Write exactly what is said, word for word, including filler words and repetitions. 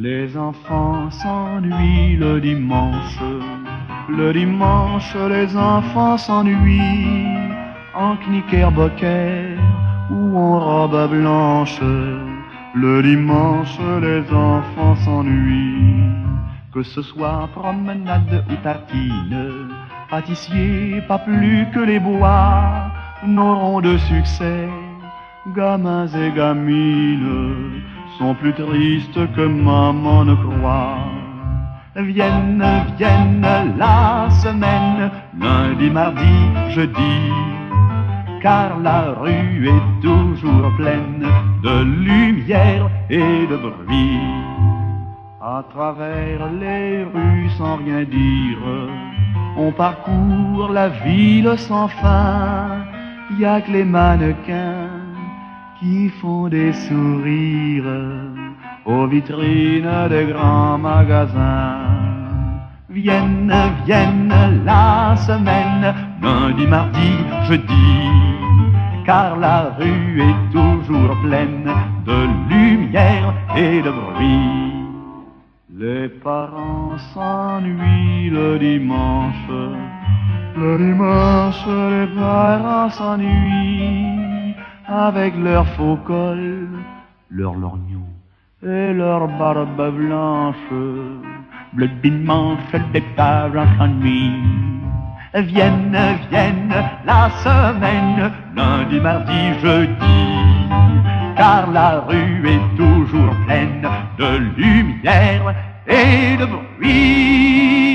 Les enfants s'ennuient le dimanche. Le dimanche, les enfants s'ennuient en knickerbocker ou en robe blanche. Le dimanche, les enfants s'ennuient. Que ce soit promenade ou tartine, pâtissier, pas plus que les bois n'auront de succès. Gamins et gamines sont plus tristes que maman ne croit. Vienne, vienne la semaine, lundi, mardi, jeudi, car la rue est toujours pleine de lumière et de bruit. À travers les rues sans rien dire, on parcourt la ville sans fin. Y a que les mannequins qui font des sourires aux vitrines des grands magasins. Vienne, vienne la semaine, lundi, mardi, jeudi, car la rue est toujours pleine de lumière et de bruit. Les parents s'ennuient le dimanche, le dimanche les parents s'ennuient avec leur faux col, leur lorgnon et leur barbe blanche. Bleu dimanche, les parents s'ennuient. Vienne, vienne la semaine, lundi, mardi, jeudi, car la rue est toujours pleine de lumière et de bruit.